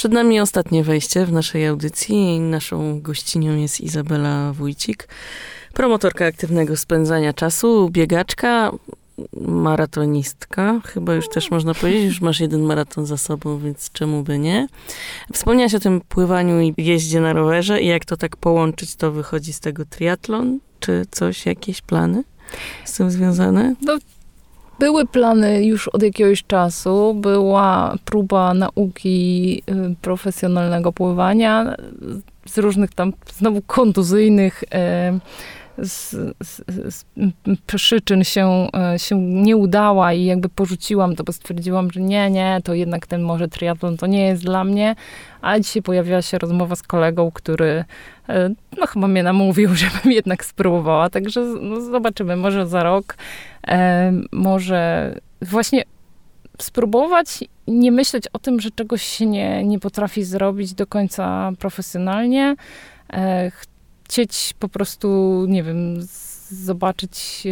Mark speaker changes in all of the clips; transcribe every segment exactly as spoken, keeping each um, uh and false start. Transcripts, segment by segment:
Speaker 1: Przed nami ostatnie wejście w naszej audycji. Naszą gościnią jest Izabela Wójcik, promotorka aktywnego spędzania czasu, biegaczka, maratonistka. Chyba już też można powiedzieć, już masz jeden maraton za sobą, więc czemu by nie. Wspomniałaś o tym pływaniu i jeździe na rowerze i jak to tak połączyć, to wychodzi z tego triatlon? Czy coś, jakieś plany z tym związane?
Speaker 2: No, były plany już od jakiegoś czasu. Była próba nauki y, profesjonalnego pływania z różnych tam znowu kontuzyjnych y, z, z, z przyczyn się, się nie udała i jakby porzuciłam to, bo stwierdziłam, że nie, nie, to jednak ten może triatlon to nie jest dla mnie. A dzisiaj pojawiła się rozmowa z kolegą, który no chyba mnie namówił, żebym jednak spróbowała. Także no, zobaczymy, może za rok, e, może właśnie spróbować i nie myśleć o tym, że czegoś się nie, nie potrafi zrobić do końca profesjonalnie. E, chcieć po prostu, nie wiem, z, zobaczyć,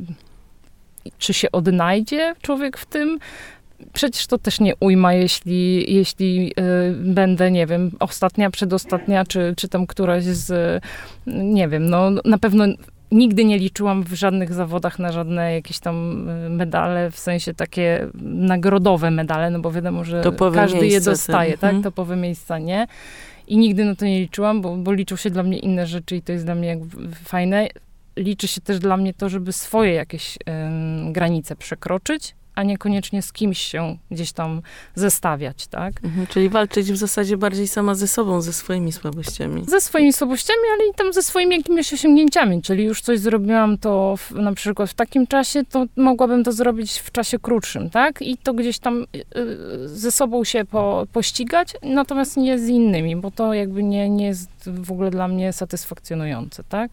Speaker 2: e, czy się odnajdzie człowiek w tym. Przecież to też nie ujma, jeśli, jeśli y, będę, nie wiem, ostatnia, przedostatnia, czy, czy tam któraś z, nie wiem, no na pewno nigdy nie liczyłam w żadnych zawodach na żadne jakieś tam medale, w sensie takie nagrodowe medale, no bo wiadomo, że topowe każdy je dostaje, tak? Mhm. Topowe miejsca nie. I nigdy na to nie liczyłam, bo, bo liczą się dla mnie inne rzeczy i to jest dla mnie jakby fajne. Liczy się też dla mnie to, żeby swoje jakieś y, granice przekroczyć, a niekoniecznie z kimś się gdzieś tam zestawiać, tak?
Speaker 1: Mhm, czyli walczyć w zasadzie bardziej sama ze sobą, ze swoimi słabościami.
Speaker 2: Ze swoimi słabościami, ale i tam ze swoimi jakimiś osiągnięciami, czyli już coś zrobiłam to w, na przykład w takim czasie, to mogłabym to zrobić w czasie krótszym, tak? I to gdzieś tam y, ze sobą się po, pościgać, natomiast nie z innymi, bo to jakby nie, nie jest w ogóle dla mnie satysfakcjonujące, tak?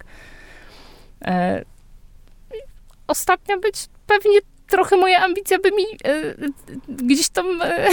Speaker 2: E, ostatnia być pewnie trochę moja ambicja by mi e, gdzieś tam e,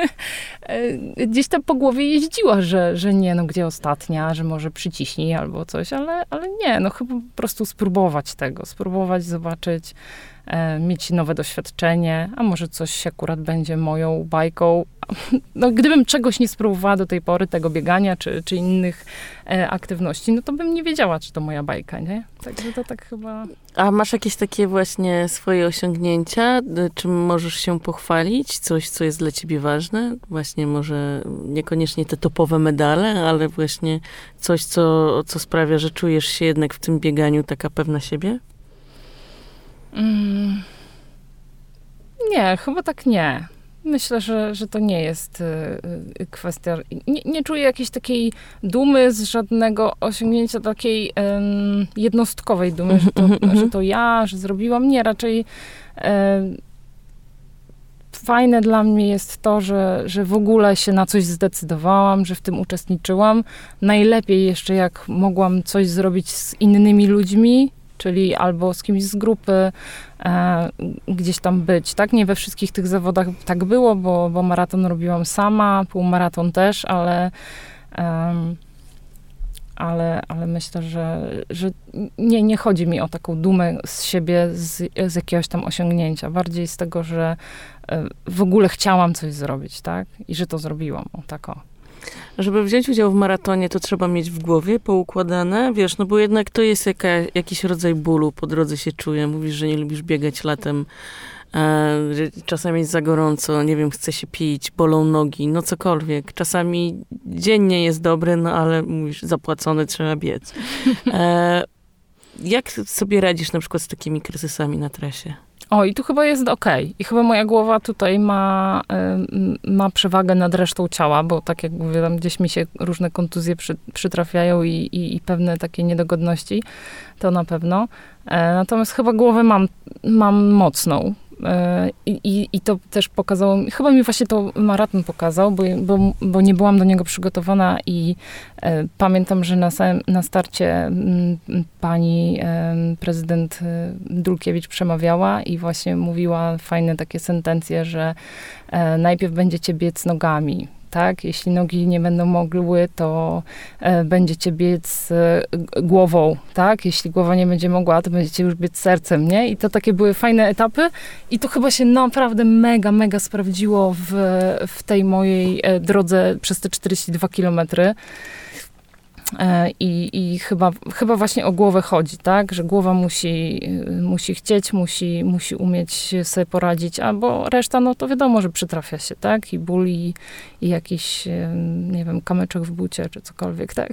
Speaker 2: e, gdzieś tam po głowie jeździła, że, że nie, no gdzie ostatnia, że może przyciśnij albo coś, ale, ale nie, no chyba po prostu spróbować tego, spróbować, zobaczyć, e, mieć nowe doświadczenie, a może coś akurat będzie moją bajką. No, gdybym czegoś nie spróbowała do tej pory, tego biegania, czy, czy innych e, aktywności, no to bym nie wiedziała, czy to moja bajka, nie? Także to tak chyba...
Speaker 1: A masz jakieś takie właśnie swoje osiągnięcia? Czym możesz się pochwalić? Coś, co jest dla ciebie ważne? Właśnie może niekoniecznie te topowe medale, ale właśnie coś, co, co sprawia, że czujesz się jednak w tym bieganiu taka pewna siebie?
Speaker 2: Mm. Nie, chyba tak nie. Myślę, że, że to nie jest y, kwestia... Nie, nie czuję jakiejś takiej dumy z żadnego osiągnięcia, takiej um, jednostkowej dumy, że, to, że to ja, że zrobiłam. Nie, raczej y, fajne dla mnie jest to, że, że w ogóle się na coś zdecydowałam, że w tym uczestniczyłam. Najlepiej jeszcze, jak mogłam coś zrobić z innymi ludźmi, czyli albo z kimś z grupy, e, gdzieś tam być, tak? Nie we wszystkich tych zawodach tak było, bo, bo maraton robiłam sama, półmaraton też, ale, um, ale, ale myślę, że, że nie, nie chodzi mi o taką dumę z siebie, z, z jakiegoś tam osiągnięcia. Bardziej z tego, że e, w ogóle chciałam coś zrobić, tak? I że to zrobiłam, o tak o.
Speaker 1: Żeby wziąć udział w maratonie, to trzeba mieć w głowie poukładane, wiesz, no bo jednak to jest jaka, jakiś rodzaj bólu, po drodze się czuje. Mówisz, że nie lubisz biegać latem, e, że czasami jest za gorąco, nie wiem, chce się pić, bolą nogi, no cokolwiek. Czasami dzień nie jest dobry, no ale mówisz, zapłacony, trzeba biec. E, jak sobie radzisz na przykład z takimi kryzysami na trasie?
Speaker 2: O, i tu chyba jest okej. Okay. I chyba moja głowa tutaj ma, y, ma przewagę nad resztą ciała, bo tak jak mówię, tam gdzieś mi się różne kontuzje przy, przytrafiają i, i, i pewne takie niedogodności, to na pewno. E, natomiast chyba głowę mam, mam mocną. I, i, I to też pokazało, chyba mi właśnie to maraton pokazał, bo, bo, bo nie byłam do niego przygotowana i e, pamiętam, że na, samym, na starcie m, pani e, prezydent Dulkiewicz przemawiała i właśnie mówiła fajne takie sentencje, że e, najpierw będziecie biec nogami, tak? Jeśli nogi nie będą mogły, to e, będziecie biec e, głową, tak? Jeśli głowa nie będzie mogła, to będziecie już biec sercem, nie? I to takie były fajne etapy i to chyba się naprawdę mega, mega sprawdziło w, w tej mojej e, drodze przez te czterdzieści dwa kilometry. I, i chyba, chyba właśnie o głowę chodzi, tak? Że głowa musi, musi chcieć, musi, musi umieć sobie poradzić, albo reszta, no to wiadomo, że przytrafia się, tak? I ból, i, i jakiś, nie wiem, kamyczek w bucie, czy cokolwiek, tak?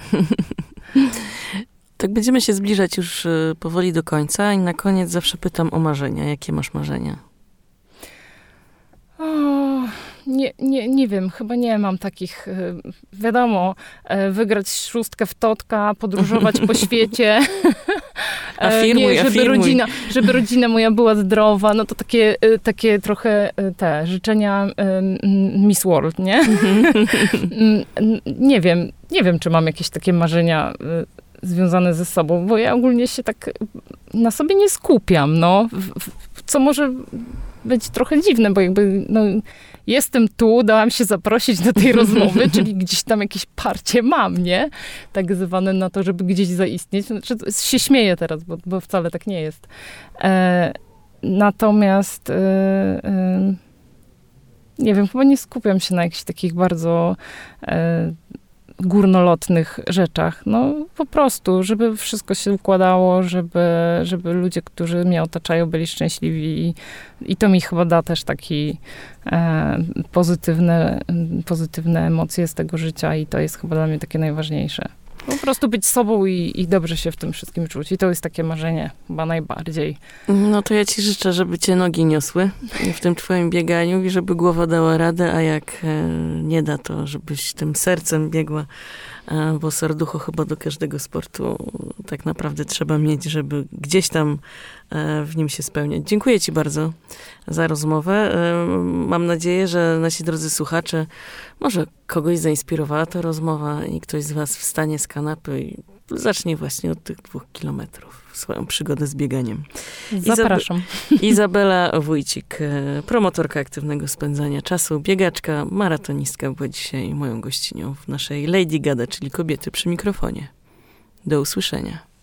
Speaker 1: Tak będziemy się zbliżać już powoli do końca i na koniec zawsze pytam o marzenia. Jakie masz marzenia?
Speaker 2: O, nie, nie, nie wiem, chyba nie mam takich, wiadomo, wygrać szóstkę w totka, podróżować po świecie.
Speaker 1: Afirmuj,
Speaker 2: nie, żeby
Speaker 1: afirmuj.
Speaker 2: rodzina, żeby rodzina moja była zdrowa, no to takie, takie trochę te życzenia Miss World, nie? Nie wiem, nie wiem, czy mam jakieś takie marzenia związane ze sobą, bo ja ogólnie się tak na sobie nie skupiam, no. Co może być trochę dziwne, bo jakby, no, jestem tu, dałam się zaprosić do tej rozmowy, czyli gdzieś tam jakieś parcie mam, nie? Tak zwane na to, żeby gdzieś zaistnieć. Znaczy, się śmieję teraz, bo, bo wcale tak nie jest. E, natomiast e, e, nie wiem, chyba nie skupiam się na jakichś takich bardzo e, górnolotnych rzeczach. No po prostu, żeby wszystko się układało, żeby, żeby ludzie, którzy mnie otaczają, byli szczęśliwi i, i to mi chyba da też taki e, pozytywne, pozytywne emocje z tego życia i to jest chyba dla mnie takie najważniejsze. Po prostu być sobą i, i dobrze się w tym wszystkim czuć. I to jest takie marzenie chyba najbardziej.
Speaker 1: No to ja ci życzę, żeby cię nogi niosły w tym twoim bieganiu i żeby głowa dała radę, a jak e, nie da, to żebyś tym sercem biegła, e, bo serducho chyba do każdego sportu tak naprawdę trzeba mieć, żeby gdzieś tam e, w nim się spełniać. Dziękuję ci bardzo za rozmowę. E, mam nadzieję, że nasi drodzy słuchacze, może kogoś zainspirowała ta rozmowa i ktoś z was wstanie z kanapy i zacznie właśnie od tych dwóch kilometrów swoją przygodę z bieganiem.
Speaker 2: Zapraszam.
Speaker 1: Izab- Izabela Wójcik, promotorka aktywnego spędzania czasu, biegaczka, maratonistka była dzisiaj moją gościnią w naszej Lady Gada, czyli kobiety przy mikrofonie. Do usłyszenia.